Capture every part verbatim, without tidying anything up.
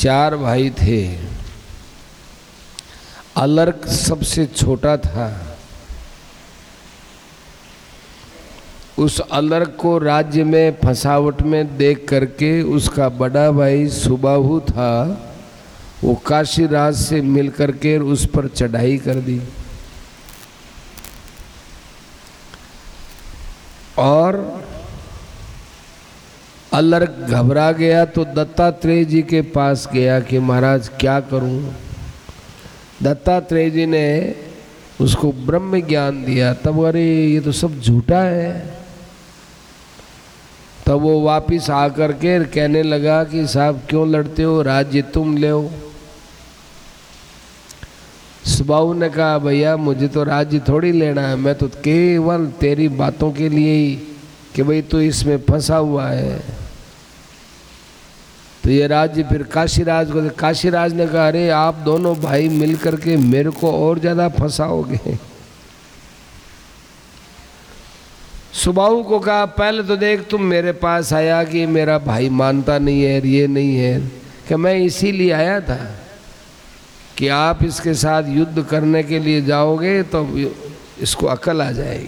चार भाई थे। अलर्क सबसे छोटा था। उस अलर्क को राज्य में फसावट में देख करके उसका बड़ा भाई सुबाहु था, वो काशीराज से मिल करके उस पर चढ़ाई कर दी और अलर्क घबरा गया तो दत्तात्रेय जी के पास गया कि महाराज क्या करूं। दत्तात्रेय जी ने उसको ब्रह्म ज्ञान दिया। तब अरे ये तो सब झूठा है। तब वो वापिस आकर के कहने लगा कि साहब क्यों लड़ते हो, राज्य तुम ले। सुबाहु ने कहा भैया मुझे तो राज्य थोड़ी लेना है, मैं तो केवल तेरी बातों के लिए ही कि भाई तू इसमें फंसा हुआ है। तो ये राज्य फिर काशीराज को, काशीराज ने कहा अरे आप दोनों भाई मिल करके मेरे को और ज्यादा फंसाओगे। सुबाहु को कहा पहले तो देख तुम मेरे पास आया कि मेरा भाई मानता नहीं है, ये नहीं है, कि मैं इसीलिए आया था कि आप इसके साथ युद्ध करने के लिए जाओगे तो इसको अकल आ जाएगी।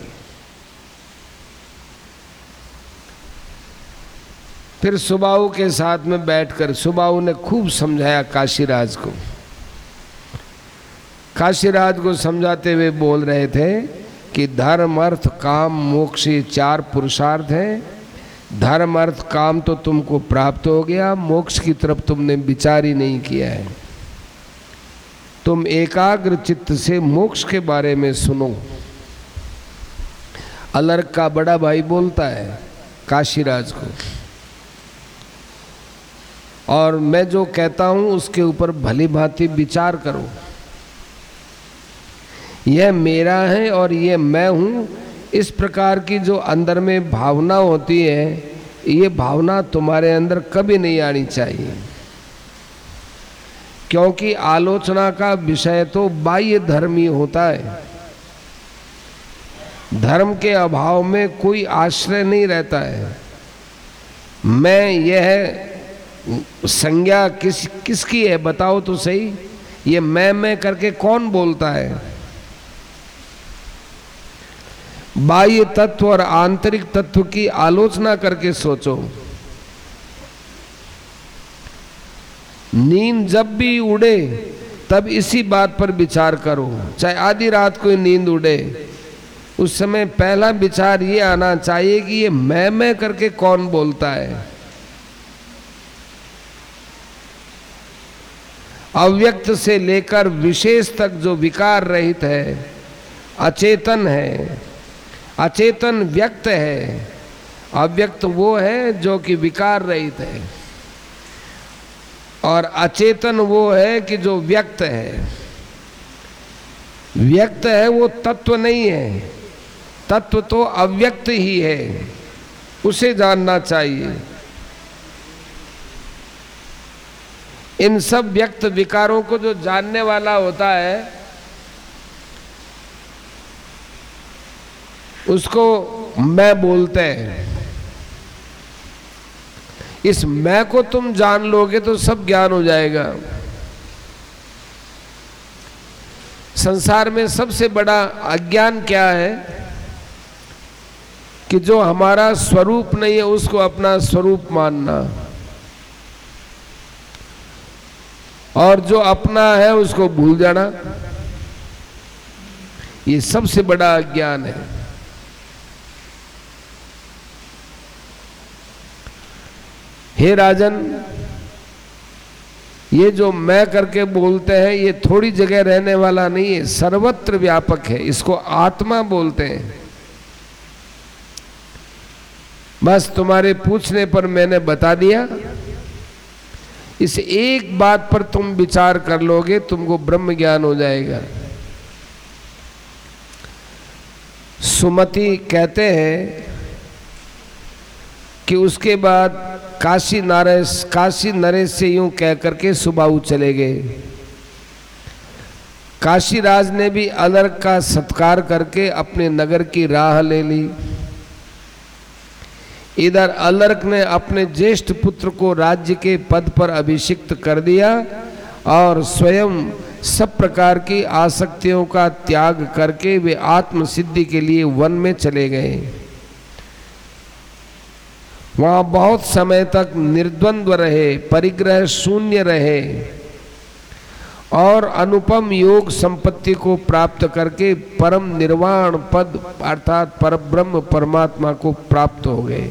फिर सुबाहु के साथ में बैठकर सुबाहु ने खूब समझाया काशीराज को। काशीराज को समझाते हुए बोल रहे थे कि धर्म अर्थ काम मोक्ष ये चार पुरुषार्थ हैं। धर्म अर्थ काम तो तुमको प्राप्त हो गया, मोक्ष की तरफ तुमने विचार ही नहीं किया है। तुम एकाग्र चित्त से मोक्ष के बारे में सुनो। अलर्क का बड़ा भाई बोलता है काशीराज को, और मैं जो कहता हूं उसके ऊपर भली भांति विचार करो। यह मेरा है और ये मैं हूं, इस प्रकार की जो अंदर में भावना होती है, ये भावना तुम्हारे अंदर कभी नहीं आनी चाहिए, क्योंकि आलोचना का विषय तो बाह्य धर्म ही होता है। धर्म के अभाव में कोई आश्रय नहीं रहता है। मैं यह संज्ञा किस किसकी है बताओ तो सही। ये मैं मैं करके कौन बोलता है। बाह्य तत्व और आंतरिक तत्व की आलोचना करके सोचो। नींद जब भी उड़े तब इसी बात पर विचार करो। चाहे आधी रात को नींद उड़े, उस समय पहला विचार ये आना चाहिए कि ये मैं मैं करके कौन बोलता है। अव्यक्त से लेकर विशेष तक जो विकार रहित है, अचेतन है। अचेतन व्यक्त है, अव्यक्त वो है जो कि विकार रहित है, और अचेतन वो है कि जो व्यक्त है। व्यक्त है वो तत्व नहीं है, तत्व तो अव्यक्त ही है, उसे जानना चाहिए। इन सब व्यक्त विकारों को जो जानने वाला होता है उसको मैं बोलते हैं। इस मैं को तुम जान लोगे तो सब ज्ञान हो जाएगा। संसार में सबसे बड़ा अज्ञान क्या है कि जो हमारा स्वरूप नहीं है उसको अपना स्वरूप मानना, और जो अपना है उसको भूल जाना। ये सबसे बड़ा अज्ञान है। हे राजन, ये जो मैं करके बोलते हैं ये थोड़ी जगह रहने वाला नहीं है, सर्वत्र व्यापक है। इसको आत्मा बोलते हैं। बस तुम्हारे पूछने पर मैंने बता दिया। इस एक बात पर तुम विचार कर लोगे, तुमको ब्रह्म ज्ञान हो जाएगा। सुमति कहते हैं कि उसके बाद काशी नरेश काशी नरेश से यूं कह करके सुबाहु चले गए। काशीराज ने भी अलर्क का सत्कार करके अपने नगर की राह ले ली। इधर अलर्क ने अपने ज्येष्ठ पुत्र को राज्य के पद पर अभिषिक्त कर दिया और स्वयं सब प्रकार की आसक्तियों का त्याग करके वे आत्म सिद्धि के लिए वन में चले गए। वहां बहुत समय तक निर्द्वंद्व रहे, परिग्रह शून्य रहे और अनुपम योग संपत्ति को प्राप्त करके परम निर्वाण पद अर्थात परब्रह्म परमात्मा को प्राप्त हो गए।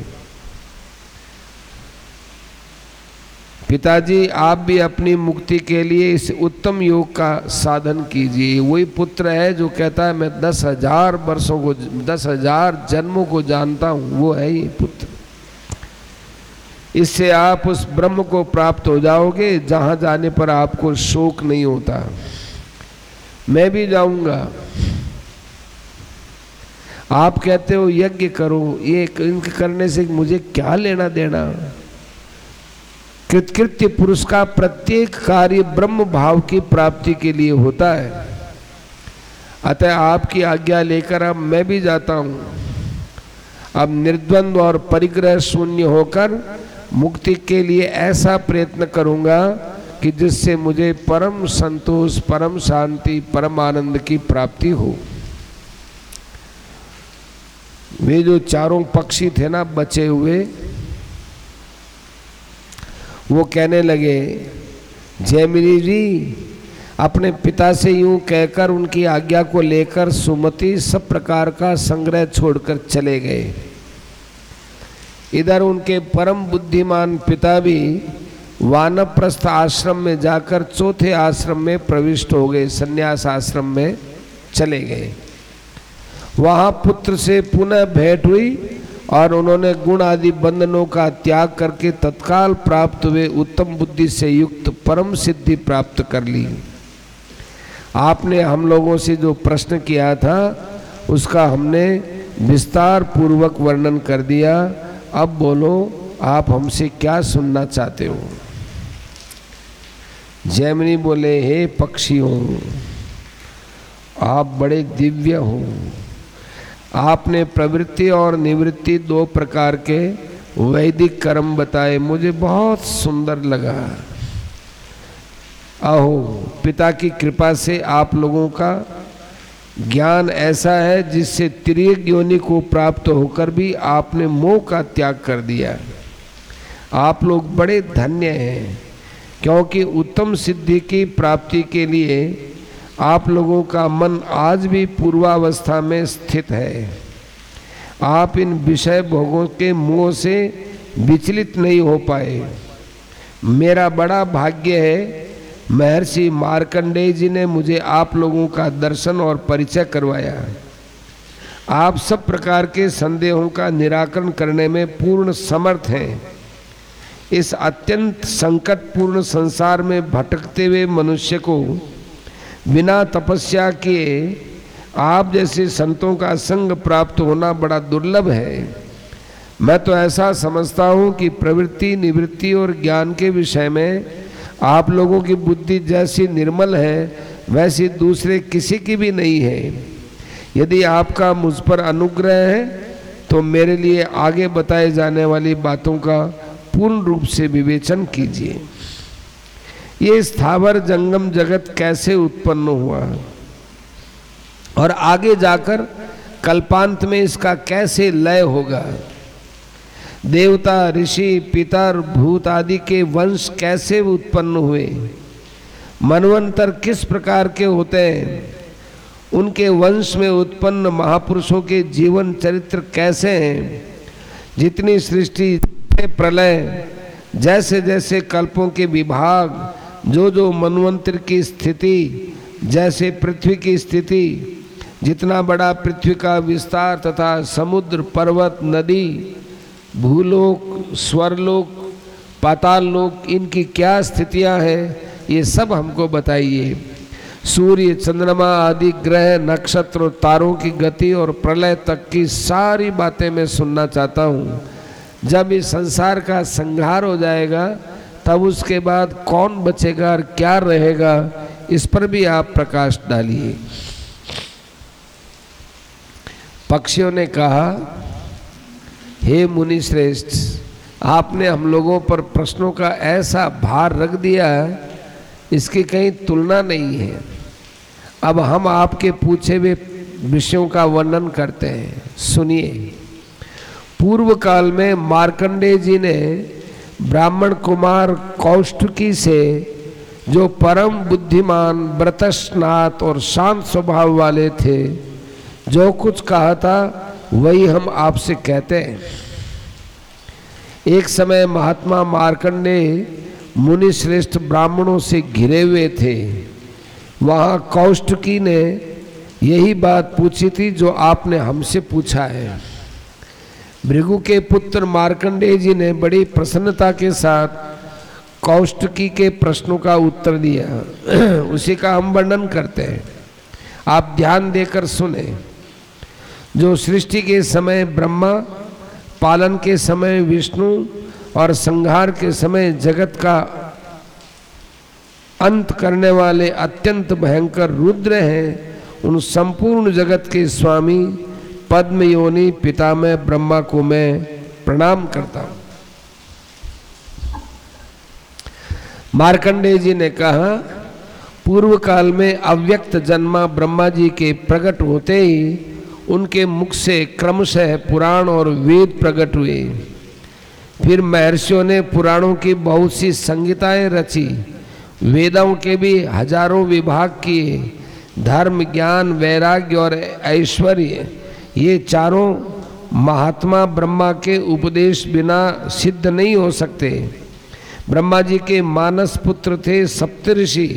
पिताजी, आप भी अपनी मुक्ति के लिए इस उत्तम योग का साधन कीजिए। वही पुत्र है जो कहता है मैं दस हजार वर्षों को, दस हजार जन्मों को जानता हूं, वो है ये पुत्र। इससे आप उस ब्रह्म को प्राप्त हो जाओगे जहां जाने पर आपको शोक नहीं होता। मैं भी जाऊंगा। आप कहते हो यज्ञ करो, ये इनके करने से मुझे क्या लेना देना। कृतकृत्य पुरुष का प्रत्येक कार्य ब्रह्म भाव की प्राप्ति के लिए होता है। अतः आपकी आज्ञा लेकर अब मैं भी जाता हूं। अब निर्द्वंद्व और परिग्रह शून्य होकर मुक्ति के लिए ऐसा प्रयत्न करूंगा कि जिससे मुझे परम संतोष, परम शांति, परम आनंद की प्राप्ति हो। वे जो चारों पक्षी थे ना बचे हुए, वो कहने लगे जैमिनी जी, अपने पिता से यूं कहकर उनकी आज्ञा को लेकर सुमति सब प्रकार का संग्रह छोड़कर चले गए। इधर उनके परम बुद्धिमान पिता भी वानप्रस्थ आश्रम में जाकर चौथे आश्रम में प्रविष्ट हो गए, संन्यास आश्रम में चले गए। वहां पुत्र से पुनः भेंट हुई और उन्होंने गुण आदि बंधनों का त्याग करके तत्काल प्राप्त हुए उत्तम बुद्धि से युक्त परम सिद्धि प्राप्त कर ली। आपने हम लोगों से जो प्रश्न किया था उसका हमने विस्तार पूर्वक वर्णन कर दिया। अब बोलो, आप हमसे क्या सुनना चाहते हो। जैमिनी बोले, हे पक्षियों, आप बड़े दिव्य हो। आपने प्रवृत्ति और निवृत्ति दो प्रकार के वैदिक कर्म बताए, मुझे बहुत सुंदर लगा। अहो, पिता की कृपा से आप लोगों का ज्ञान ऐसा है जिससे तिर्यक योनि को प्राप्त होकर भी आपने मोह का त्याग कर दिया। आप लोग बड़े धन्य हैं, क्योंकि उत्तम सिद्धि की प्राप्ति के लिए आप लोगों का मन आज भी पूर्वावस्था में स्थित है। आप इन विषय भोगों के मोह से विचलित नहीं हो पाए। मेरा बड़ा भाग्य है, महर्षि मार्कंडेय जी ने मुझे आप लोगों का दर्शन और परिचय करवाया। आप सब प्रकार के संदेहों का निराकरण करने में पूर्ण समर्थ हैं। इस अत्यंत संकटपूर्ण संसार में भटकते हुए मनुष्य को बिना तपस्या किए आप जैसे संतों का संग प्राप्त होना बड़ा दुर्लभ है। मैं तो ऐसा समझता हूँ कि प्रवृत्ति, निवृत्ति और ज्ञान के विषय में आप लोगों की बुद्धि जैसी निर्मल है वैसी दूसरे किसी की भी नहीं है। यदि आपका मुझ पर अनुग्रह है तो मेरे लिए आगे बताए जाने वाली बातों का पूर्ण रूप से विवेचन कीजिए। ये स्थावर जंगम जगत कैसे उत्पन्न हुआ और आगे जाकर कल्पांत में इसका कैसे लय होगा। देवता, ऋषि, पितर, भूत आदि के वंश कैसे उत्पन्न हुए। मनवंतर किस प्रकार के होते हैं। उनके वंश में उत्पन्न महापुरुषों के जीवन चरित्र कैसे हैं। जितनी सृष्टि, प्रलय, जैसे जैसे कल्पों के विभाग, जो जो मनवंतर की स्थिति, जैसे पृथ्वी की स्थिति, जितना बड़ा पृथ्वी का विस्तार तथा समुद्र, पर्वत, नदी, भूलोक, स्वरलोक, पाताल लोक, इनकी क्या स्थितियां हैं, ये सब हमको बताइए। सूर्य, चंद्रमा आदि ग्रह, नक्षत्र और तारों की गति और प्रलय तक की सारी बातें मैं सुनना चाहता हूँ। जब इस संसार का संहार हो जाएगा तब उसके बाद कौन बचेगा और क्या रहेगा, इस पर भी आप प्रकाश डालिए। पक्षियों ने कहा, हे मुनि श्रेष्ठ, आपने हम लोगों पर प्रश्नों का ऐसा भार रख दिया, इसकी कहीं तुलना नहीं है। अब हम आपके पूछे हुए विषयों का वर्णन करते हैं, सुनिए। पूर्व काल में मार्कंडेय जी ने ब्राह्मण कुमार कौष्टुकी से, जो परम बुद्धिमान, व्रतस्नात और शांत स्वभाव वाले थे, जो कुछ कहा था वही हम आपसे कहते हैं। एक समय महात्मा मार्कंडेय मुनि श्रेष्ठ ब्राह्मणों से घिरे हुए थे। वहाँ कौष्टुकी ने यही बात पूछी थी जो आपने हमसे पूछा है। भृगु के पुत्र मार्कंडेय जी ने बड़ी प्रसन्नता के साथ कौष्टुकी के प्रश्नों का उत्तर दिया। उसी का हम वर्णन करते हैं, आप ध्यान देकर सुने। जो सृष्टि के समय ब्रह्मा, पालन के समय विष्णु और संहार के समय जगत का अंत करने वाले अत्यंत भयंकर रुद्र हैं, उन संपूर्ण जगत के स्वामी पद्म योनि पितामह ब्रह्मा को मैं प्रणाम करता हूं। मार्कंडेय जी ने कहा, पूर्व काल में अव्यक्त जन्मा ब्रह्मा जी के प्रकट होते ही उनके मुख से क्रमशः पुराण और वेद प्रकट हुए। फिर महर्षियों ने पुराणों की बहुत सी संहिताएं रची, वेदों के भी हजारों विभाग किए। धर्म, ज्ञान, वैराग्य और ऐश्वर्य, ये चारों महात्मा ब्रह्मा के उपदेश बिना सिद्ध नहीं हो सकते। ब्रह्मा जी के मानस पुत्र थे सप्तऋषि,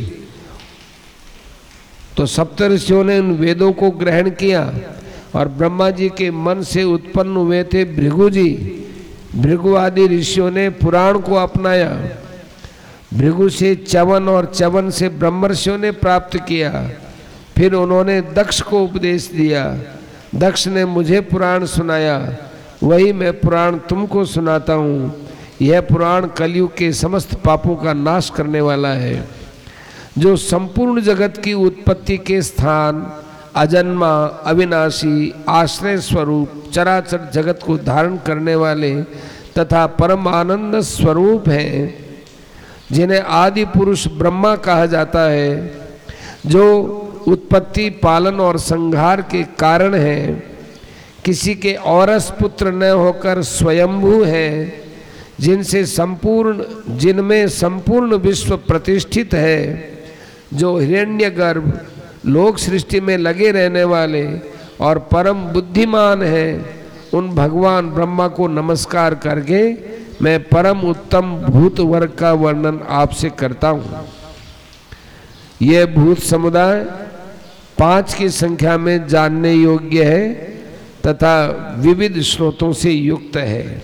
तो सप्तऋषियों ने उन वेदों को ग्रहण किया और ब्रह्मा जी के मन से उत्पन्न हुए थे भृगु जी। भृगु आदि ऋषियों ने पुराण को अपनाया। भृगु से च्यवन और च्यवन से ब्रह्मर्षियों ने प्राप्त किया। फिर उन्होंने दक्ष को उपदेश दिया। दक्ष ने मुझे पुराण सुनाया, वही मैं पुराण तुमको सुनाता हूँ। यह पुराण कलयुग के समस्त पापों का नाश करने वाला है। जो संपूर्ण जगत की उत्पत्ति के स्थान, अजन्मा, अविनाशी, आश्रय स्वरूप, चराचर जगत को धारण करने वाले तथा परम आनंद स्वरूप हैं, जिन्हें आदि पुरुष ब्रह्मा कहा जाता है, जो उत्पत्ति, पालन और संहार के कारण हैं, किसी के औरस पुत्र न होकर स्वयंभू हैं, जिनसे संपूर्ण जिनमें संपूर्ण विश्व प्रतिष्ठित है, जो हिरण्यगर्भ, लोक सृष्टि में लगे रहने वाले और परम बुद्धिमान हैं, उन भगवान ब्रह्मा को नमस्कार करके मैं परम उत्तम भूत वर्ग का वर्णन आपसे करता हूँ। यह भूत समुदाय पांच की संख्या में जानने योग्य है तथा विविध स्रोतों से युक्त है।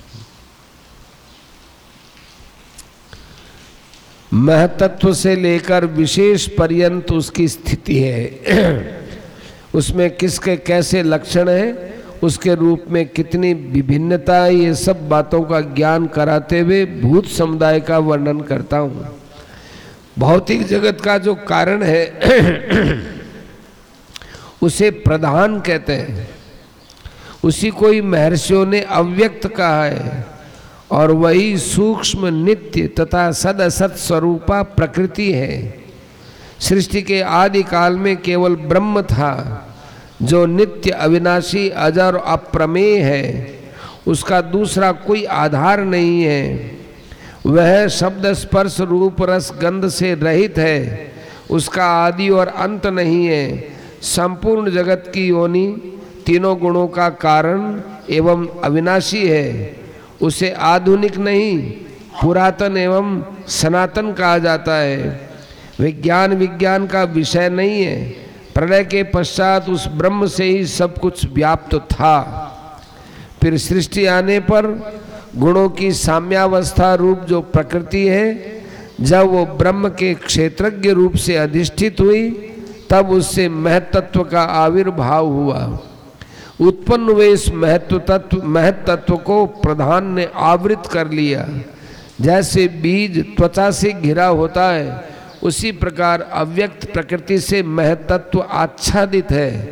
महतत्व से लेकर विशेष पर्यंत उसकी स्थिति है। उसमें किसके कैसे लक्षण है, उसके रूप में कितनी विभिन्नता है, ये सब बातों का ज्ञान कराते हुए भूत समुदाय का वर्णन करता हूँ। भौतिक जगत का जो कारण है उसे प्रधान कहते हैं। उसी को ही महर्षियों ने अव्यक्त कहा है और वही सूक्ष्म, नित्य तथा सद असत स्वरूपा प्रकृति है। सृष्टि के आदि काल में केवल ब्रह्म था, जो नित्य, अविनाशी, अजर और अप्रमेय है। उसका दूसरा कोई आधार नहीं है। वह शब्द, स्पर्श, रूप, रस, गंध से रहित है। उसका आदि और अंत नहीं है। संपूर्ण जगत की योनि, तीनों गुणों का कारण एवं अविनाशी है। उसे आधुनिक नहीं, पुरातन एवं सनातन कहा जाता है। विज्ञान विज्ञान का विषय नहीं है। प्रलय के पश्चात उस ब्रह्म से ही सब कुछ व्याप्त था। फिर सृष्टि आने पर गुणों की साम्यावस्था रूप जो प्रकृति है, जब वो ब्रह्म के क्षेत्रज्ञ रूप से अधिष्ठित हुई, तब उससे महत्त्व का आविर्भाव हुआ। उत्पन्न हुए इस महत्व तत्व महत्त्व को प्रधान ने आवृत कर लिया। जैसे बीज त्वचा से घिरा होता है, उसी प्रकार अव्यक्त प्रकृति से महत्त्व आच्छादित है।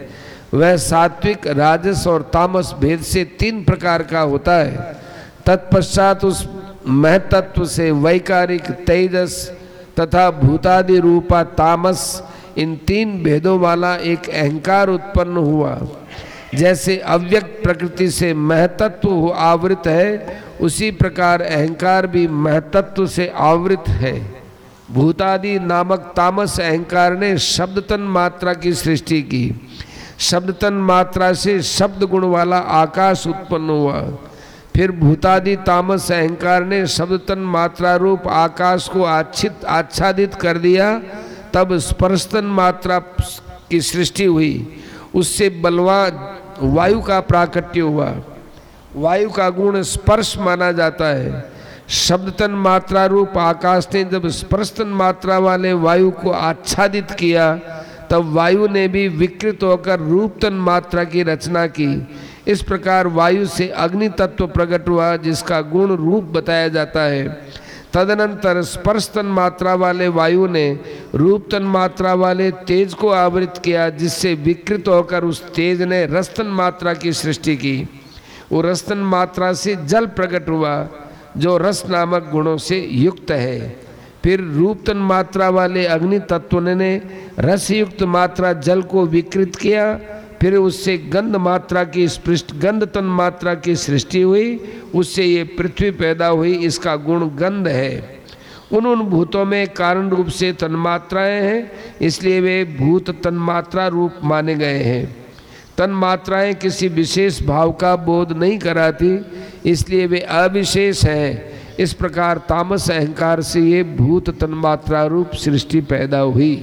वह सात्विक, राजस और तामस भेद से तीन प्रकार का होता है। तत्पश्चात उस महतत्व से वैकारिक, तेजस तथा भूतादि रूपा तामस, इन तीन भेदों वाला एक अहंकार उत्पन्न हुआ। जैसे अव्यक्त प्रकृति से महतत्व आवृत है, उसी प्रकार अहंकार भी महतत्व से आवृत है। भूतादि नामक तामस अहंकार ने शब्द तन मात्रा की सृष्टि की। शब्द तन मात्रा से शब्द गुण वाला आकाश उत्पन्न हुआ। फिर भूतादि तामस अहंकार ने शब्द तन मात्रा रूप आकाश को आच्छित आच्छादित कर दिया। तब स्पर्श तन मात्रा की सृष्टि हुई। उससे बलवान वायु का प्राकट्य हुआ। वायु का गुण स्पर्श माना जाता है। शब्द तन मात्रा रूप आकाश ने जब स्पर्श तन मात्रा वाले वायु को आच्छादित किया, तब वायु ने भी विकृत होकर रूप तन मात्रा की रचना की। इस प्रकार वायु से अग्नि तत्व प्रकट हुआ, जिसका गुण रूप बताया जाता है। तदनंतर स्पर्श तन मात्रा वाले वायु ने रूप तन मात्रा वाले तेज को आवृत किया, जिससे विकृत होकर उस तेज ने रस तन मात्रा की सृष्टि की। वो रस तन मात्रा से जल प्रकट हुआ, जो रस नामक गुणों से युक्त है। फिर रूप तन मात्रा वाले अग्नि तत्व ने रस युक्त मात्रा जल को विकृत किया। फिर उससे गंध मात्रा की स्पृष्ट गंध तन मात्रा की सृष्टि हुई। उससे ये पृथ्वी पैदा हुई, इसका गुण गंध है। उन उन भूतों में कारण रूप से तन्मात्राएं हैं, इसलिए वे भूत तन्मात्रा रूप माने गए हैं। तन्मात्राएं किसी विशेष भाव का बोध नहीं कराती, इसलिए वे अविशेष हैं। इस प्रकार तामस अहंकार से ये भूत तन्मात्रा रूप सृष्टि पैदा हुई।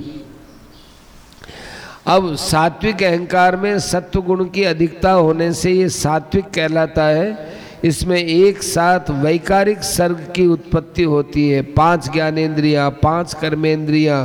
अब सात्विक अहंकार में सत्व गुण की अधिकता होने से ये सात्विक कहलाता है। इसमें एक साथ वैकारिक सर्ग की उत्पत्ति होती है। पांच ज्ञानेंद्रियां, पांच कर्मेंद्रियां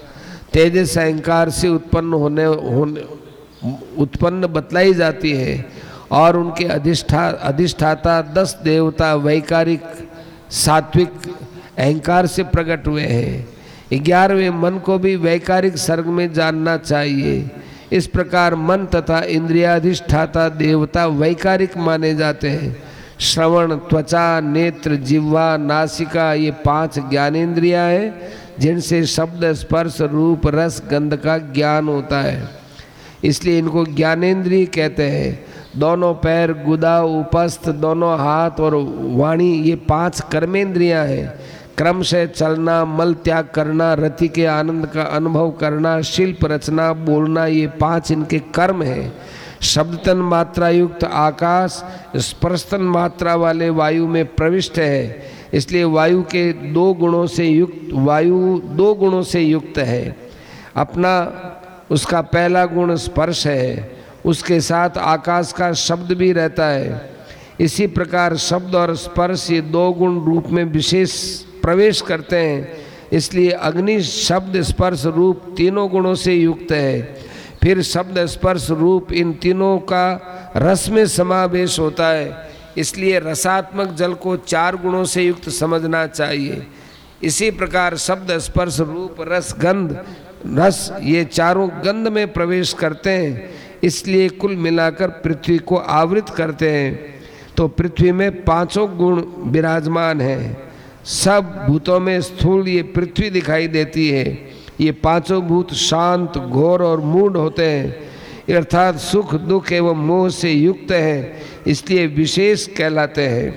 तेजस अहंकार से उत्पन्न होने, होने उत्पन्न बतलाई जाती है, और उनके अधिष्ठा अधिष्ठाता दस देवता वैकारिक सात्विक अहंकार से प्रकट हुए हैं। ग्यारहवें मन को भी वैकारिक सर्ग में जानना चाहिए। इस प्रकार मन तथा इंद्रियाधिष्ठाता देवता वैकारिक माने जाते हैं। श्रवण, त्वचा, नेत्र, जिह्वा, नासिका, ये पांच ज्ञानेंद्रियां हैं, जिनसे शब्द, स्पर्श, रूप, रस, गंध का ज्ञान होता है, इसलिए इनको ज्ञानेंद्रिय कहते हैं। दोनों पैर, गुदा, उपस्थ, दोनों हाथ और वाणी, ये पांच कर्मेंद्रियां हैं। क्रमशः चलना, मल त्याग करना, रति के आनंद का अनुभव करना, शिल्प रचना, बोलना, ये पांच इनके कर्म हैं। शब्द तन मात्रा युक्त आकाश स्पर्श तन मात्रा वाले वायु में प्रविष्ट है, इसलिए वायु के दो गुणों से युक्त वायु दो गुणों से युक्त है। अपना उसका पहला गुण स्पर्श है, उसके साथ आकाश का शब्द भी रहता है। इसी प्रकार शब्द और स्पर्श ये दो गुण रूप में विशेष प्रवेश करते हैं, इसलिए अग्नि शब्द, स्पर्श, रूप तीनों गुणों से युक्त है। फिर शब्द, स्पर्श, रूप इन तीनों का रस में समावेश होता है, इसलिए रसात्मक जल को चार गुणों से युक्त समझना चाहिए। इसी प्रकार शब्द, स्पर्श, रूप, रस, गंध, रस ये चारों गंध में प्रवेश करते हैं, इसलिए कुल मिलाकर पृथ्वी को आवृत करते हैं। तो पृथ्वी में पांचों गुण विराजमान हैं। सब भूतों में स्थूल ये पृथ्वी दिखाई देती है। ये पांचों भूत शांत, घोर और मूढ़ होते हैं, अर्थात सुख, दुख एवं मोह से युक्त हैं, इसलिए विशेष कहलाते हैं।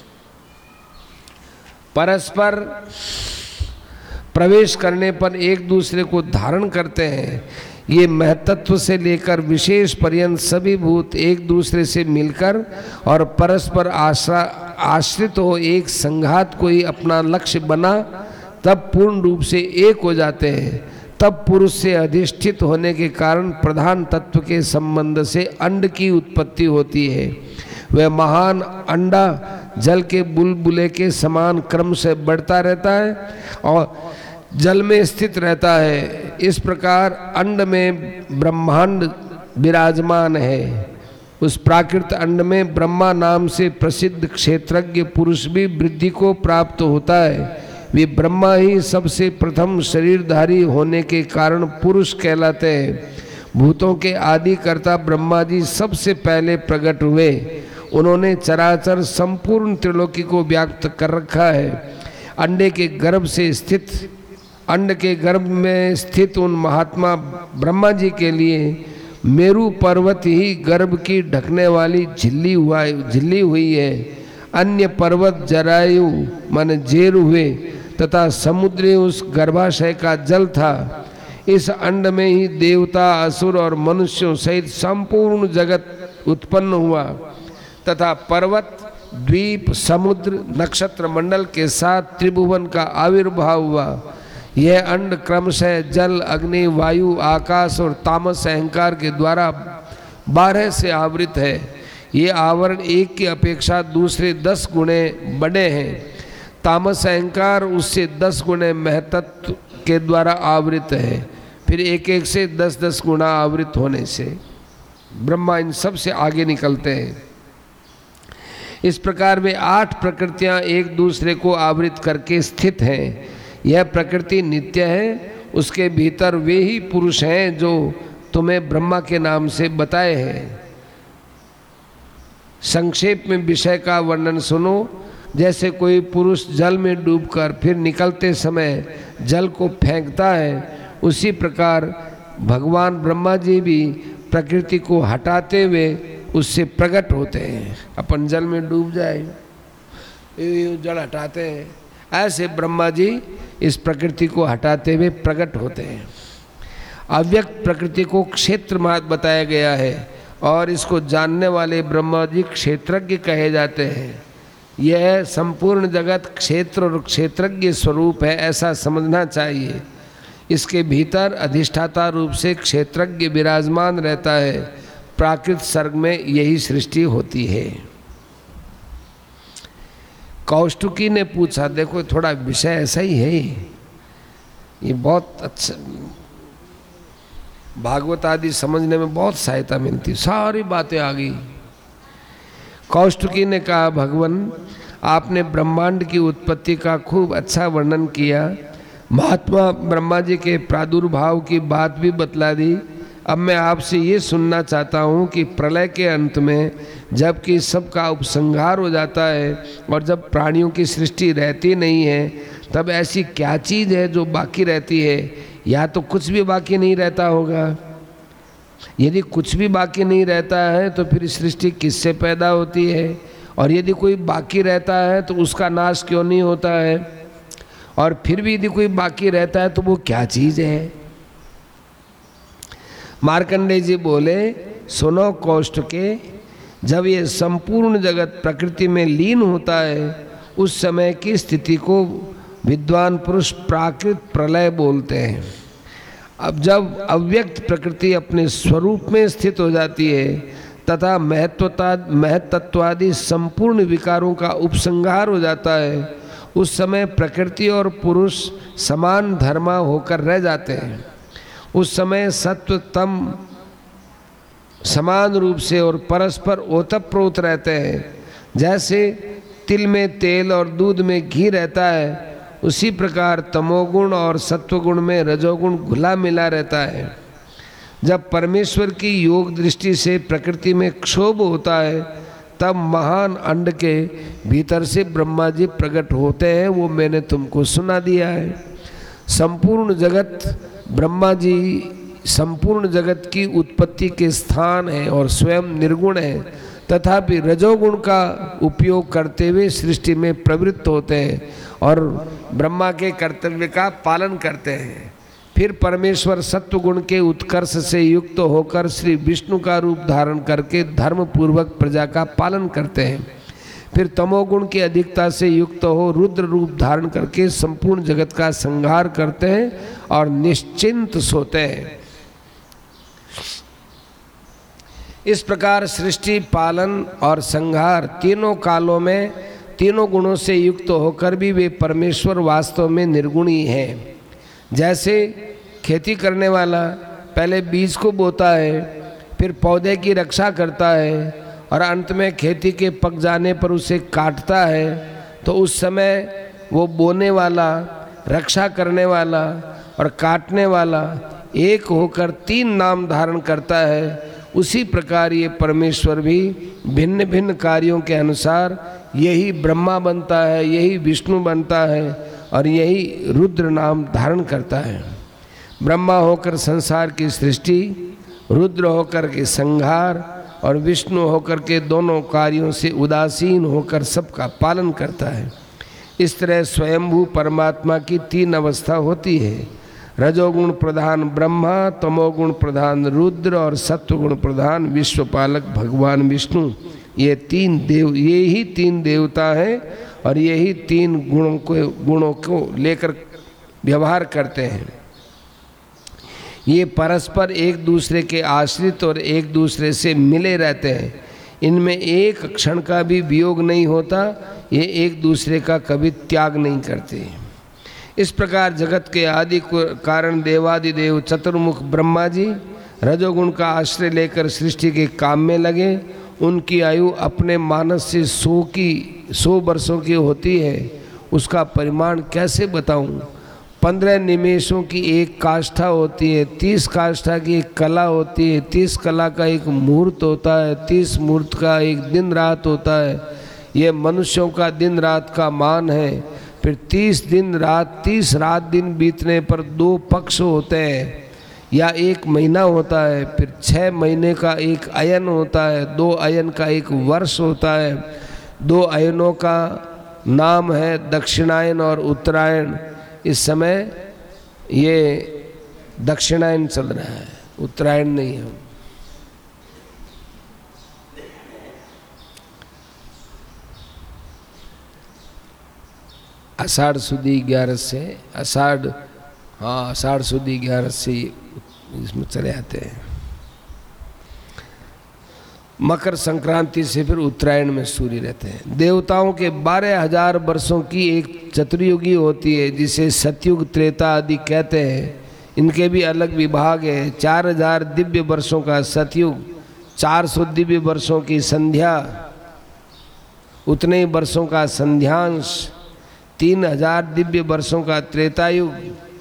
परस्पर प्रवेश करने पर एक दूसरे को धारण करते हैं। ये महतत्व से लेकर विशेष पर्यंत सभी भूत एक दूसरे से मिलकर और परस्पर आश्रा आश्रित हो एक संघात को ही अपना लक्ष्य बना, तब पूर्ण रूप से एक हो जाते हैं। तब पुरुष से अधिष्ठित होने के कारण प्रधान तत्व के संबंध से अंड की उत्पत्ति होती है। वह महान अंडा जल के बुलबुले के समान क्रम से बढ़ता रहता है और जल में स्थित रहता है। इस प्रकार अंड में ब्रह्मांड विराजमान है। उस प्राकृत अंड में ब्रह्मा नाम से प्रसिद्ध क्षेत्रज्ञ पुरुष भी वृद्धि को प्राप्त होता है। वे ब्रह्मा ही सबसे प्रथम शरीरधारी होने के कारण पुरुष कहलाते हैं। भूतों के आदि कर्ता ब्रह्मा जी सबसे पहले प्रकट हुए। उन्होंने चराचर संपूर्ण त्रिलोकी को व्याप्त कर रखा है। अंडे के गर्भ से स्थित अंड के गर्भ में स्थित उन महात्मा ब्रह्मा जी के लिए मेरू पर्वत ही गर्भ की ढकने वाली झिल्ली हुआ झिल्ली हुई है। अन्य पर्वत जरायु मन जेर हुए तथा समुद्री उस गर्भाशय का जल था। इस अंड में ही देवता, असुर और मनुष्यों सहित संपूर्ण जगत उत्पन्न हुआ तथा पर्वत, द्वीप, समुद्र, नक्षत्र मंडल के साथ त्रिभुवन का आविर्भाव हुआ। यह अंड क्रमशः जल, अग्नि, वायु, आकाश और तामस अहंकार के द्वारा बारह से आवृत है। ये आवरण एक की अपेक्षा दूसरे दस गुणे बड़े हैं। तामस अहंकार उससे दस गुणे महतत्व के द्वारा आवृत है। फिर एक एक से दस दस गुना आवृत होने से ब्रह्मा इन सब से आगे निकलते हैं। इस प्रकार वे आठ प्रकृतियां एक दूसरे को आवृत करके स्थित हैं। यह प्रकृति नित्य है। उसके भीतर वे ही पुरुष हैं जो तुम्हें ब्रह्मा के नाम से बताए हैं। संक्षेप में विषय का वर्णन सुनो। जैसे कोई पुरुष जल में डूबकर फिर निकलते समय जल को फेंकता है, उसी प्रकार भगवान ब्रह्मा जी भी प्रकृति को हटाते हुए उससे प्रकट होते हैं। अपन जल में डूब जाए, जल हटाते हैं, ऐसे ब्रह्मा जी इस प्रकृति को हटाते हुए प्रकट होते हैं। अव्यक्त प्रकृति को क्षेत्र मात्र बताया गया है और इसको जानने वाले ब्रह्मा जी क्षेत्रज्ञ कहे जाते हैं। यह संपूर्ण जगत क्षेत्र और क्षेत्रज्ञ स्वरूप है, ऐसा समझना चाहिए। इसके भीतर अधिष्ठाता रूप से क्षेत्रज्ञ विराजमान रहता है। प्राकृत सर्ग में यही सृष्टि होती है। कौष्टुकी ने पूछा, देखो थोड़ा विषय ऐसा ही है, ये बहुत अच्छा, भागवत आदि समझने में बहुत सहायता मिलती, सारी बातें आ गई। कौष्टुकी ने कहा, भगवान आपने ब्रह्मांड की उत्पत्ति का खूब अच्छा वर्णन किया, महात्मा ब्रह्मा जी के प्रादुर्भाव की बात भी बतला दी। अब मैं आपसे ये सुनना चाहता हूँ कि प्रलय के अंत में जबकि सबका उपसंहार हो जाता है और जब प्राणियों की सृष्टि रहती नहीं है, तब ऐसी क्या चीज़ है जो बाकी रहती है? या तो कुछ भी बाकी नहीं रहता होगा। यदि कुछ भी बाकी नहीं रहता है तो फिर सृष्टि किससे पैदा होती है? और यदि कोई बाकी रहता है तो उसका नाश क्यों नहीं होता है? और फिर भी यदि कोई बाकी रहता है तो वो क्या चीज़ है? मार्कंडेय जी बोले, सुनो कौष्टुके, जब ये संपूर्ण जगत प्रकृति में लीन होता है उस समय की स्थिति को विद्वान पुरुष प्राकृत प्रलय बोलते हैं। अब जब अव्यक्त प्रकृति अपने स्वरूप में स्थित हो जाती है तथा महत्वता महत्त्वादि संपूर्ण विकारों का उपसंहार हो जाता है, उस समय प्रकृति और पुरुष समान धर्मा होकर रह जाते हैं। उस समय सत्व तम समान रूप से और परस्पर ओतप्रोत रहते हैं। जैसे तिल में तेल और दूध में घी रहता है, उसी प्रकार तमोगुण और सत्वगुण में रजोगुण घुला मिला रहता है। जब परमेश्वर की योग दृष्टि से प्रकृति में क्षोभ होता है, तब महान अंड के भीतर से ब्रह्मा जी प्रकट होते हैं। वो मैंने तुमको सुना दिया है। संपूर्ण जगत ब्रह्मा जी संपूर्ण जगत की उत्पत्ति के स्थान है और स्वयं निर्गुण है, तथापि रजोगुण का उपयोग करते हुए सृष्टि में प्रवृत्त होते हैं और ब्रह्मा के कर्तव्य का पालन करते हैं। फिर परमेश्वर सत्वगुण के उत्कर्ष से युक्त होकर श्री विष्णु का रूप धारण करके धर्म पूर्वक प्रजा का पालन करते हैं। फिर तमोगुण की अधिकता से युक्त हो रुद्र रूप धारण करके संपूर्ण जगत का संहार करते हैं और निश्चिंत सोते हैं। इस प्रकार सृष्टि, पालन और संहार तीनों कालों में तीनों गुणों से युक्त होकर भी वे परमेश्वर वास्तव में निर्गुणी हैं। जैसे खेती करने वाला पहले बीज को बोता है, फिर पौधे की रक्षा करता है और अंत में खेती के पक जाने पर उसे काटता है, तो उस समय वो बोने वाला, रक्षा करने वाला और काटने वाला एक होकर तीन नाम धारण करता है, उसी प्रकार ये परमेश्वर भी भिन्न भिन्न कार्यों के अनुसार यही ब्रह्मा बनता है, यही विष्णु बनता है और यही रुद्र नाम धारण करता है। ब्रह्मा होकर संसार की सृष्टि, रुद्र होकर के संहार और विष्णु होकर के दोनों कार्यों से उदासीन होकर सबका पालन करता है। इस तरह स्वयंभू परमात्मा की तीन अवस्था होती है, रजोगुण प्रधान ब्रह्मा, तमोगुण प्रधान रुद्र और सत्वगुण प्रधान विश्वपालक भगवान विष्णु। ये तीन देव, ये ही तीन देवता हैं और यही तीन गुणों को गुणों को लेकर व्यवहार करते हैं। ये परस्पर एक दूसरे के आश्रित और एक दूसरे से मिले रहते हैं। इनमें एक क्षण का भी वियोग नहीं होता, ये एक दूसरे का कभी त्याग नहीं करते। इस प्रकार जगत के आदि कारण देवादिदेव चतुर्मुख ब्रह्मा जी रजोगुण का आश्रय लेकर सृष्टि के काम में लगे। उनकी आयु अपने मानस से सौ की सौ वर्षों की होती है। उसका परिमाण कैसे बताऊं? पंद्रह निमेषों की एक काष्ठा होती है, तीस काष्ठा की एक कला होती है, तीस कला का एक मुहूर्त होता है, तीस मुहूर्त का एक दिन रात होता है। ये मनुष्यों का दिन रात का मान है। फिर तीस दिन रात, तीस रात दिन बीतने पर दो पक्ष होते हैं या एक महीना होता है। फिर छः महीने का एक अयन होता है, दो अयन का एक वर्ष होता है। दो अयनों का नाम है दक्षिणायन और उत्तरायण। इस समय ये दक्षिणायन चल रहा है, उत्तरायण नहीं है। आषाढ़ सुदी ग्यारह से आषाढ़ हाँ आषाढ़ सुदी ग्यारह से इसमें चले आते हैं। मकर संक्रांति से फिर उत्तरायण में सूर्य रहते हैं। देवताओं के बारह हजार वर्षों की एक चतुर्युगी होती है जिसे सतयुग त्रेता आदि कहते हैं। इनके भी अलग विभाग है। चार हजार दिव्य वर्षों का सतयुग, चार सौ दिव्य वर्षों की संध्या, उतने ही वर्षों का संध्यांश, तीन हजार दिव्य वर्षों का त्रेतायुग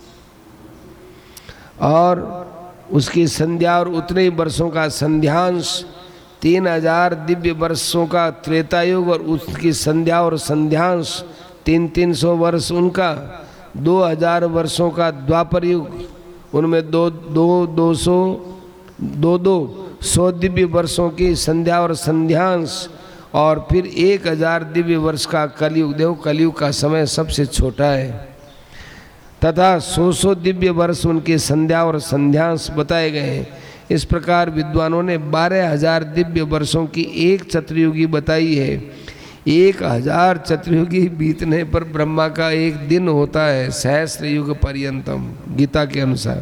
और उसकी संध्या और उतने ही वर्षों का संध्यांश, तीन हजार दिव्य वर्षों का त्रेतायुग और उसकी संध्या और संध्यांश तीन तीन सौ वर्ष उनका, दो हजार वर्षों का द्वापर युग, उनमें दो दो दो सौ दो दो सौ दिव्य वर्षों की संध्या और संध्यांश और फिर एक हजार दिव्य वर्ष का कलयुग। देखो कलयुग का समय सबसे छोटा है तथा सौ सौ दिव्य वर्ष उनकी संध्या और संध्यांश बताए गए हैं। इस प्रकार विद्वानों ने बारह हजार दिव्य वर्षों की एक चतुर्युगी बताई है। एक हजार चतुर्युगी बीतने पर ब्रह्मा का एक दिन होता है, सहस्र युग पर्यंतम, गीता के अनुसार।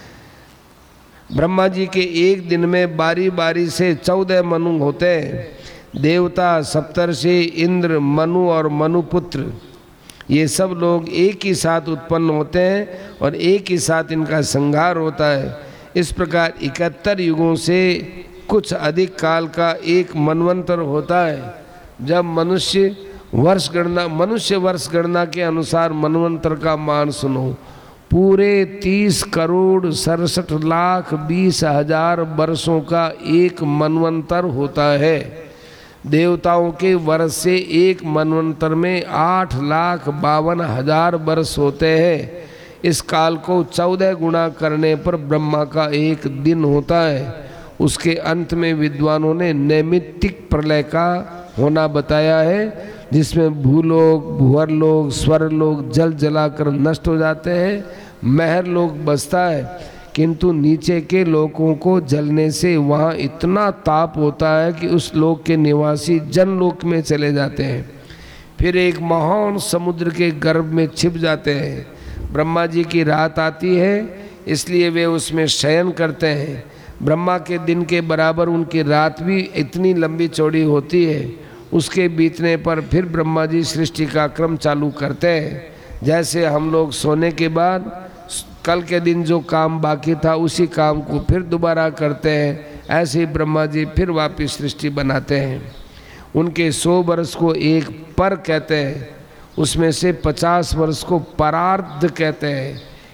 ब्रह्मा जी के एक दिन में बारी बारी से चौदह मनु होते हैं। देवता, सप्तर्षि, इंद्र, मनु और मनुपुत्र, ये सब लोग एक ही साथ उत्पन्न होते हैं और एक ही साथ इनका संहार होता है। इस प्रकार इकहत्तर युगों से कुछ अधिक काल का एक मनवंतर होता है। जब मनुष्य वर्ष गणना मनुष्य वर्ष गणना के अनुसार मनवंतर का मान सुनो, पूरे तीस करोड़ सड़सठ लाख बीस हजार वर्षों का एक मनवंतर होता है। देवताओं के वर्ष से एक मनवंतर में आठ लाख बावन हजार वर्ष होते हैं। इस काल को चौदह गुणा करने पर ब्रह्मा का एक दिन होता है। उसके अंत में विद्वानों ने नैमित्तिक प्रलय का होना बताया है, जिसमें भूलोक, भूअरलोक, स्वर्लोक जल जलाकर नष्ट हो जाते हैं। महरलोक बसता है, किंतु नीचे के लोकों को जलने से वहाँ इतना ताप होता है कि उस लोक के निवासी जनलोक में चले जाते हैं, फिर एक महान समुद्र के गर्भ में छिप जाते हैं। ब्रह्मा जी की रात आती है, इसलिए वे उसमें शयन करते हैं। ब्रह्मा के दिन के बराबर उनकी रात भी इतनी लंबी चौड़ी होती है। उसके बीतने पर फिर ब्रह्मा जी सृष्टि का क्रम चालू करते हैं। जैसे हम लोग सोने के बाद कल के दिन जो काम बाकी था उसी काम को फिर दोबारा करते हैं, ऐसे ही ब्रह्मा जी फिर वापस सृष्टि बनाते हैं। उनके सौ वर्ष को एक पर कहते हैं, उसमें से पचास वर्ष को परार्ध कहते हैं,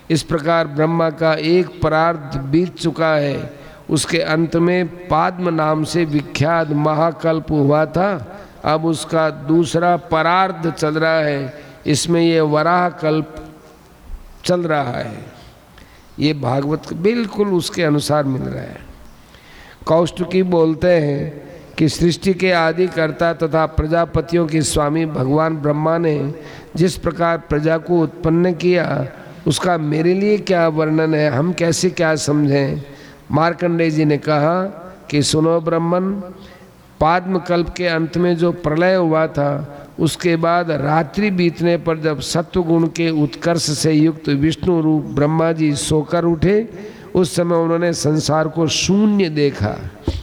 इस प्रकार ब्रह्मा का एक परार्ध बीत चुका है, उसके अंत में पाद्म नाम से विख्यात महाकल्प हुआ था। अब उसका दूसरा परार्ध चल रहा है, इसमें ये वराह कल्प चल रहा है। ये भागवत बिल्कुल उसके अनुसार मिल रहा है। कौष्टुकी बोलते हैं कि सृष्टि के आदि कर्ता तथा प्रजापतियों के स्वामी भगवान ब्रह्मा ने जिस प्रकार प्रजा को उत्पन्न किया, उसका मेरे लिए क्या वर्णन है, हम कैसे क्या समझें। मार्कंडेय जी ने कहा कि सुनो ब्रह्मन, पाद्म कल्प के अंत में जो प्रलय हुआ था, उसके बाद रात्रि बीतने पर जब सत्वगुण के उत्कर्ष से युक्त विष्णु रूप ब्रह्मा जी सोकर उठे, उस समय उन्होंने संसार को शून्य देखा।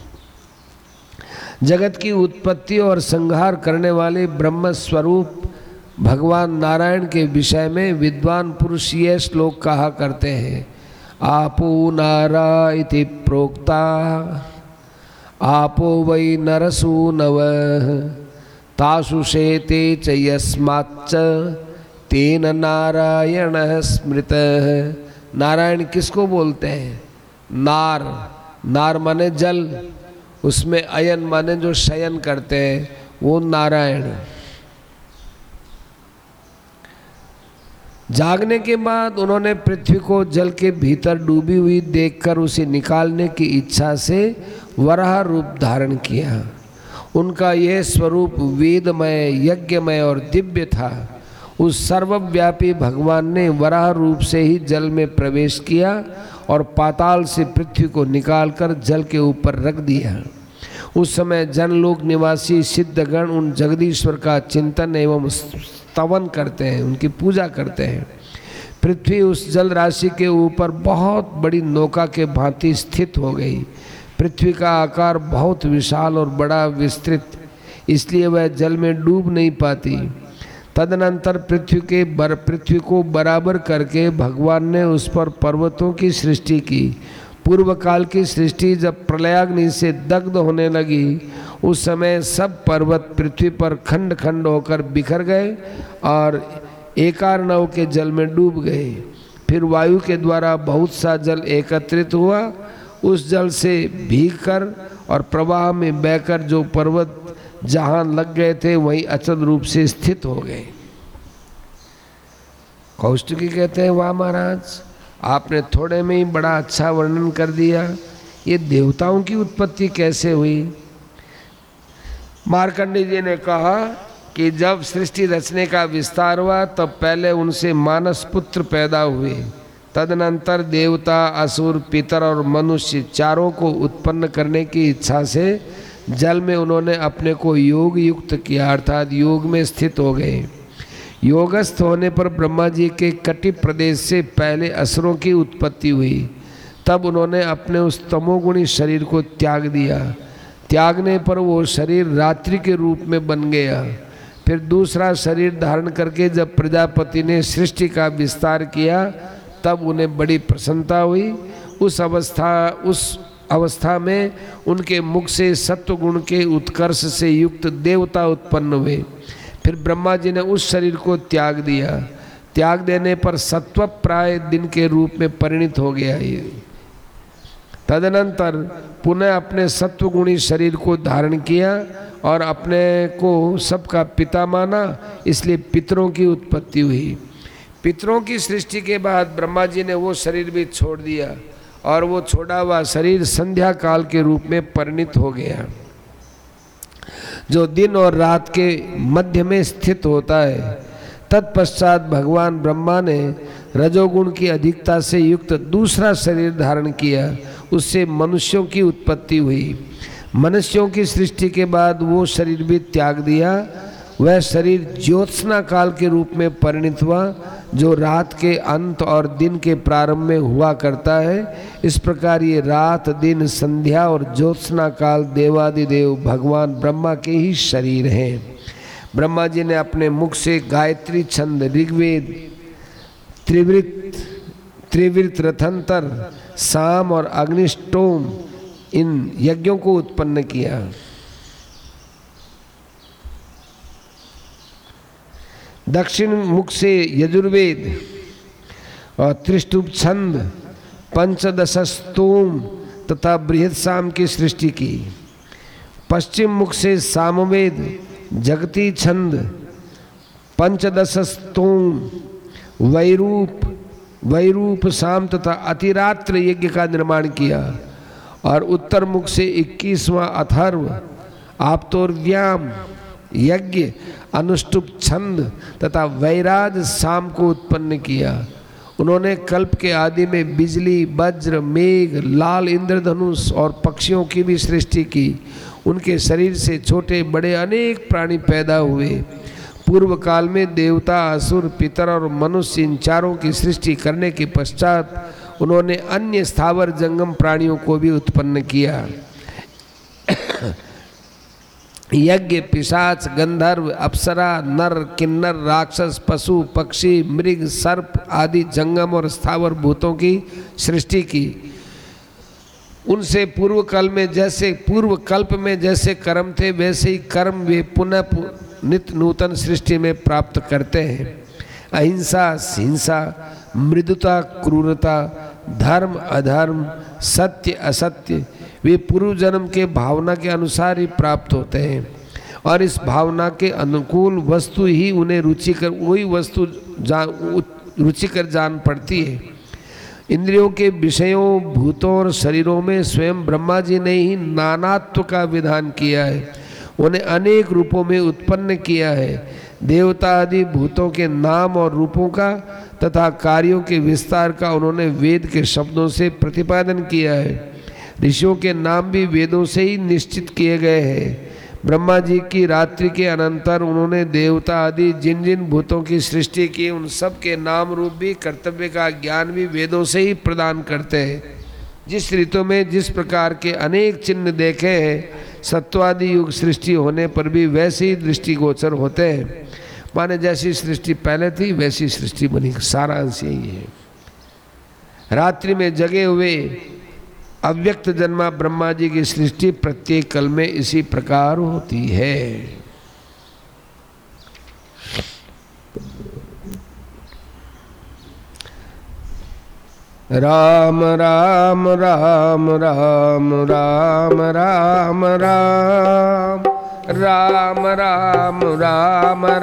जगत की उत्पत्ति और संहार करने वाले ब्रह्म स्वरूप भगवान नारायण के विषय में विद्वान पुरुष ये श्लोक कहा करते हैं। आपो नारा इति प्रोक्ता आपो वै नरसूनव तासु शेते च यस्माच्च तेन नारायण स्मृत। नारायण किसको बोलते हैं? नार, नार माने जल, उसमें अयन माने जो शयन करते हैं, वो नारायण। जागने के बाद उन्होंने पृथ्वी को जल के भीतर डूबी हुई देखकर उसे निकालने की इच्छा से वराह रूप धारण किया। उनका यह स्वरूप वेदमय, यज्ञमय और दिव्य था। उस सर्वव्यापी भगवान ने वराह रूप से ही जल में प्रवेश किया और पाताल से पृथ्वी को निकालकर जल के ऊपर रख दिया। उस समय जनलोक निवासी सिद्धगण उन जगदीश्वर का चिंतन एवं स्तवन करते हैं, उनकी पूजा करते हैं। पृथ्वी उस जल राशि के ऊपर बहुत बड़ी नौका के भांति स्थित हो गई। पृथ्वी का आकार बहुत विशाल और बड़ा विस्तृत, इसलिए वह जल में डूब नहीं पाती। तदनंतर पृथ्वी के बर पृथ्वी को बराबर करके भगवान ने उस पर पर्वतों की सृष्टि की। पूर्व काल की सृष्टि जब प्रलयाग्नि से दग्ध होने लगी, उस समय सब पर्वत पृथ्वी पर खंड खंड होकर बिखर गए और एकार्णव के जल में डूब गए। फिर वायु के द्वारा बहुत सा जल एकत्रित हुआ। उस जल से भीगकर और प्रवाह में बहकर जो पर्वत जहाँ लग गए थे वहीं अचल रूप से स्थित हो गए। कौष्टुकी कहते हैं, वाह महाराज, आपने थोड़े में ही बड़ा अच्छा वर्णन कर दिया। ये देवताओं की उत्पत्ति कैसे हुई? मार्कंडेय जी ने कहा कि जब सृष्टि रचने का विस्तार हुआ तब पहले उनसे मानस पुत्र पैदा हुए। तदनंतर देवता, असुर, पितर और मनुष्य चारों को उत्पन्न करने की इच्छा से जल में उन्होंने अपने को योग युक्त किया, अर्थात योग में स्थित हो गए। योगस्थ होने पर ब्रह्मा जी के कटि प्रदेश से पहले असुरों की उत्पत्ति हुई। तब उन्होंने अपने उस तमोगुणी शरीर को त्याग दिया। त्यागने पर वो शरीर रात्रि के रूप में बन गया। फिर दूसरा शरीर धारण करके जब प्रजापति ने सृष्टि का विस्तार किया तब उन्हें बड़ी प्रसन्नता हुई। उस अवस्था उस अवस्था में उनके मुख से सत्वगुण के उत्कर्ष से युक्त देवता उत्पन्न हुए। फिर ब्रह्मा जी ने उस शरीर को त्याग दिया। त्याग देने पर सत्व प्राय दिन के रूप में परिणित हो गया। ये तदनंतर पुनः अपने सत्वगुणी शरीर को धारण किया और अपने को सबका पिता माना, इसलिए पितरों की उत्पत्ति हुई। पितरों की सृष्टि के बाद ब्रह्मा जी ने वो शरीर भी छोड़ दिया और वो छोड़ा हुआ शरीर संध्या काल के रूप में परिणित हो गया, जो दिन और रात के मध्य में स्थित होता है। तत्पश्चात भगवान ब्रह्मा ने रजोगुण की अधिकता से युक्त दूसरा शरीर धारण किया। उससे मनुष्यों की उत्पत्ति हुई। मनुष्यों की सृष्टि के बाद वो शरीर भी त्याग दिया। वह शरीर ज्योत्सना काल के रूप में परिणित हुआ, जो रात के अंत और दिन के प्रारंभ में हुआ करता है। इस प्रकार ये रात, दिन, संध्या और ज्योत्सना काल देवादिदेव भगवान ब्रह्मा के ही शरीर हैं। ब्रह्मा जी ने अपने मुख से गायत्री छंद, ऋग्वेद, त्रिवृत त्रिवृत रथंतर, साम और अग्निष्टोम इन यज्ञों को उत्पन्न किया। दक्षिण मुख से यजुर्वेद, और त्रिष्टुप छंद, पंचदश स्तोम तथा बृहद साम की सृष्टि की। पश्चिम मुख से सामवेद, जगती छंद, पंचदश स्तोम, वैरूप वैरूप साम तथा अतिरात्र यज्ञ का निर्माण किया। और उत्तर मुख से इक्कीसवां अथर्व, आप्तोर्व्याम यज्ञ, अनुष्टुप छंद तथा वैराज साम को उत्पन्न किया। उन्होंने कल्प के आदि में बिजली, वज्र, मेघ, लाल इंद्रधनुष और पक्षियों की भी सृष्टि की। उनके शरीर से छोटे बड़े अनेक प्राणी पैदा हुए। पूर्व काल में देवता, असुर, पितर और मनुष्य इन चारों की सृष्टि करने के पश्चात उन्होंने अन्य स्थावर जंगम प्राणियों को भी उत्पन्न किया। यज्ञ, पिशाच, गंधर्व, अप्सरा, नर, किन्नर, राक्षस, पशु, पक्षी, मृग, सर्प आदि जंगम और स्थावर भूतों की सृष्टि की। उनसे पूर्व काल में जैसे पूर्व कल्प में जैसे कर्म थे वैसे ही कर्म वे पुनः नित्य नूतन सृष्टि में प्राप्त करते हैं। अहिंसा, हिंसा, मृदुता, क्रूरता, धर्म, अधर्म, सत्य, असत्य वे पूर्व जन्म के भावना के अनुसार ही प्राप्त होते हैं और इस भावना के अनुकूल वस्तु ही उन्हें रुचिकर वही वस्तु जान रुचिकर जान पड़ती है। इंद्रियों के विषयों, भूतों और शरीरों में स्वयं ब्रह्मा जी ने ही नानात्व का विधान किया है, उन्हें अनेक रूपों में उत्पन्न किया है। देवता आदि भूतों के नाम और रूपों का तथा कार्यों के विस्तार का उन्होंने वेद के शब्दों से प्रतिपादन किया है। ऋषियों के नाम भी वेदों से ही निश्चित किए गए हैं। ब्रह्मा जी की रात्रि के अनंतर उन्होंने देवता आदि जिन जिन भूतों की सृष्टि की उन सब के नाम रूप भी कर्तव्य का ज्ञान भी वेदों से ही प्रदान करते हैं। जिस ऋतु में जिस प्रकार के अनेक चिन्ह देखे हैं, सत्वादि युग सृष्टि होने पर भी वैसे ही दृष्टिगोचर होते हैं। माने जैसी सृष्टि पहले थी वैसी सृष्टि बनी। सारांश यही है। रात्रि में जगे हुए अव्यक्त जन्मा ब्रह्मा जी की सृष्टि प्रत्येक कल में इसी प्रकार होती है। राम राम राम राम राम राम राम राम राम राम राम